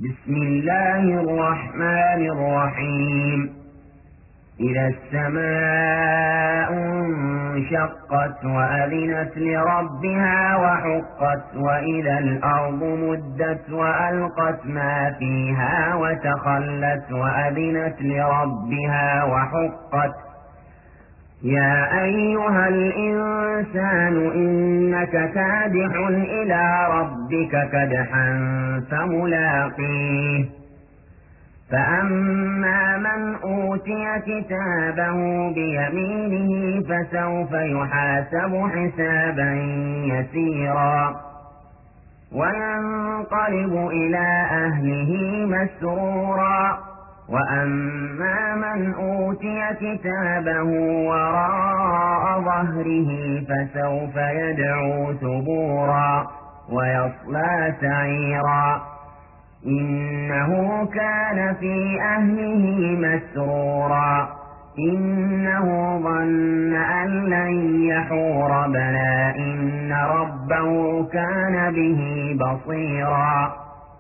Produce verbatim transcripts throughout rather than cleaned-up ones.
بسم الله الرحمن الرحيم. إذا السماء انشقت وأذنت لربها وحقت وإذا الأرض مدت وألقت ما فيها وتخلت وأذنت لربها وحقت. يا أيها الإنسان إنك كادح إلى ربك كدحا فملاقيه. فأما من أوتي كتابه بيمينه فسوف يحاسب حسابا يسيرا وينقلب إلى أهله مسرورا. وأما من أوتي كتابه وراء ظهره فسوف يدعو ثبورا ويصلى سعيرا إنه كان في أهله مسرورا إنه ظن أن لن يحور بلى إن ربه كان به بصيرا.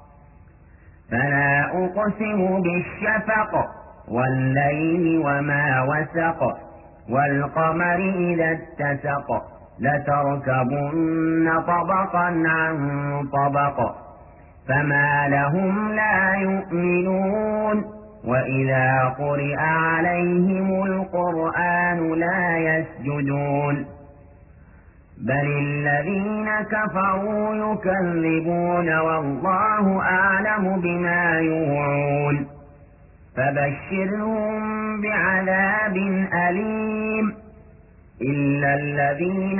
فلا أقسم بالشفق والليل وما وسق والقمر إذا اتسق لتركبن طبقا عن طبق فما لهم لا يؤمنون. وإذا قرئ عليهم القرآن لا يسجدون بل الذين كفروا يكذبون والله أعلم بما يوعون. فبشرهم بعذاب أليم إلا الذين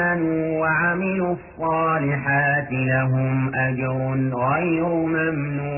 آمنوا وعملوا الصالحات لهم أجر غير ممنون.